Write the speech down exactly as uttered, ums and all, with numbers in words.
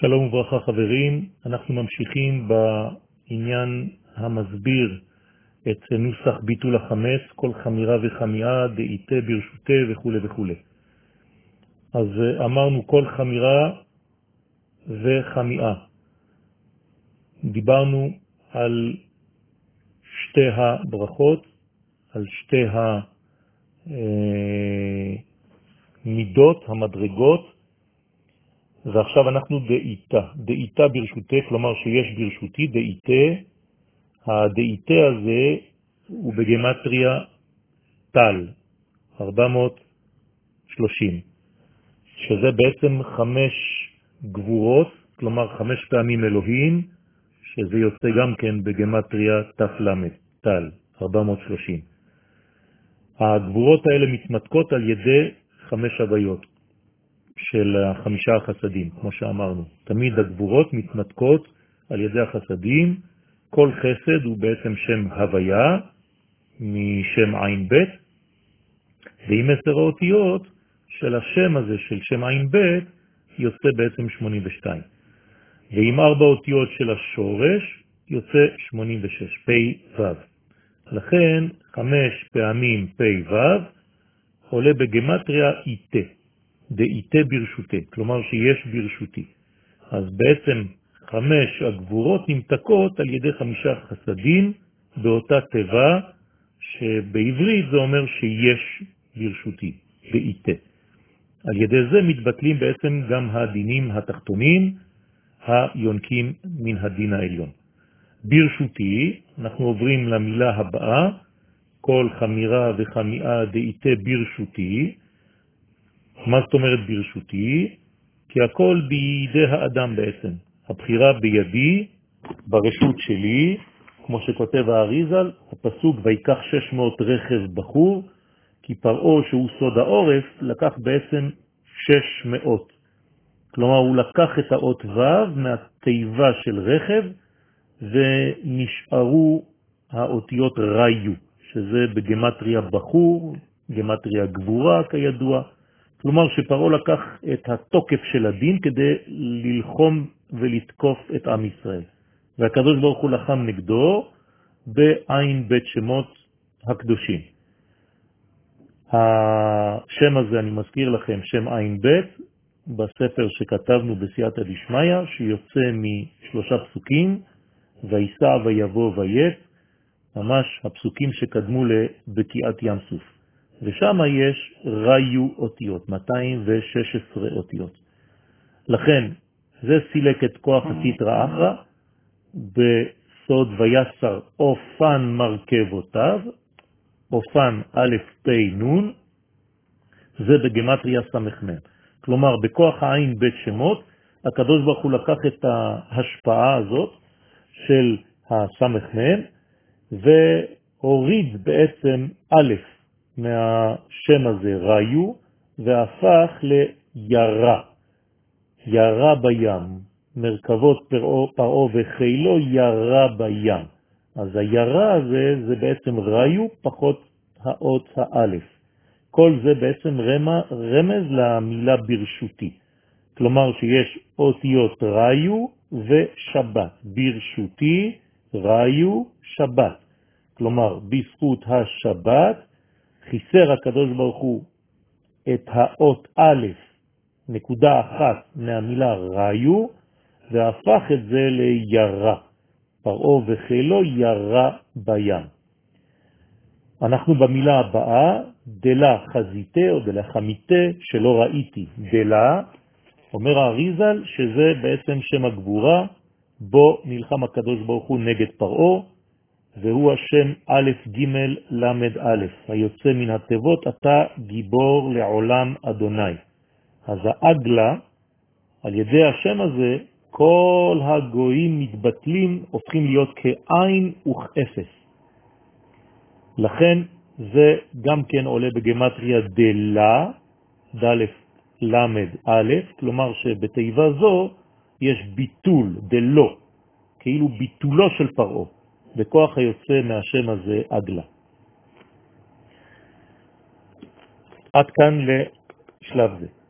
שלום וברכה חברים, אנחנו ממשיכים בעניין המסביר את נוסח ביטול החמץ, כל חמירה וחמיאה, דאיתה ברשותה וכו' וכו'. אז אמרנו כל חמירה וחמיאה. דיברנו על שתי הברכות, על שתי המידות, המדרגות, ועכשיו אנחנו דאיתה, דאיתה ברשותה, כלומר שיש ברשותי, דאיתה, הדאיתה הזה הוא בגמטריה טל, ארבע מאות ושלושים, שזה בעצם חמש גבורות, כלומר חמש פעמים אלוהים, שזה יוצא גם כן בגמטריה תפלמת, טל, ארבע מאות ושלושים. הגבורות האלה מתמתקות על ידי חמש הוויות של החמישה החסדים, כמו שאמרנו. תמיד הגבורות מתמתקות על ידי החסדים. כל חסד הוא בעצם שם הוויה, משם עין בית, ועם עשר האותיות של השם הזה, של שם עין בית, יוצא בעצם שמונים ושתיים. ועם ארבע אותיות של השורש, יוצא שמונים ושש, פי וו. לכן, חמש פעמים פי וו, עולה בגמטריה איתה. דאיתה ברשותה, כלומר שיש ברשותי. אז בעצם חמש הגבורות נמתקות על ידי חמישה חסדים באותה טבע, שבעברית זה אומר שיש ברשותי, דאיתה. על ידי זה מתבטלים בעצם גם הדינים התחתונים, היונקים מן הדין העליון. ברשותי, אנחנו עוברים למילה הבאה, כל חמירה וחמיאה דאיתה ברשותי. מה זאת אומרת ברשותי? כי הכל בידי האדם בעצם. הבחירה בידי, ברשות שלי, כמו שכותב האריזל, הפסוק ויקח שש מאות רכב בחור, כי פרעה שהוא סוד העורף לקח בעצם שש מאות. כלומר הוא לקח את האות ו' מהתיבה של רכב, ונשארו האותיות ראיו, שזה בגמטריה בחור, גמטריה גבורה כידוע. כלומר שפרעה לקח את התוקף של הדין כדי ללחום ולתקוף את עם ישראל. והקדוש ברוך הוא לחם נגדו בעין בית שמות הקדושים. השם הזה, אני מזכיר לכם, שם עין בית, בספר שכתבנו בסייעתא דשמיא, שיוצא משלושה פסוקים, ויסע ויבוא ויית, ממש הפסוקים שקדמו לבקיעת ים סוף. ושם יש ראיו אותיות, מאתיים ושש עשרה אותיות. לכן, זה סילק את כוח הסטרא אחרא, בסוד ויסר אופן מרכבותיו, אופן א' פ' נון, זה בגמטריה סמ"ם. כלומר, בכוח העין בית שמות, הקדוש ברוך הוא לקח את ההשפעה הזאת של הסמ"ם, והוריד בעצם א' מהשם הזה ראיו, והפך לירה, ירה בים, מרכבות פרעה וחילו ירה בים. אז הירה הזה זה בעצם ראיו פחות האות האלף. כל זה בעצם רמה, רמז למילה ברשותי. כלומר שיש אותיות ראיו ושבת. ברשותי ראיו שבת. כלומר בזכות השבת חיסר הקדוש ברוך הוא את האות א', נקודה אחת מהמילה ראיו, והפך את זה לירה. פרעה וחילו ירה בים. אנחנו במילה הבאה, דלה חזיתה או דלה חמיתה, שלא ראיתי. דלה, אומר האריזל, שזה בעצם שם הגבורה, בו נלחם הקדוש ברוך הוא נגד פרעה, והוא השם א' ג' למד א', היוצא מן התיבות, אתה גיבור לעולם אדוני. אז האגלה, על ידי השם הזה, כל הגויים מתבטלים, הופכים להיות כעין וכאפס. לכן זה גם כן עולה בגמטריה דלה, ד' למד א', כלומר שבתיבה זו יש ביטול, דלו, כאילו ביטולו של פרעה. בכוח היוצא מהשם הזה אגלה. עד כאן לשלב זה.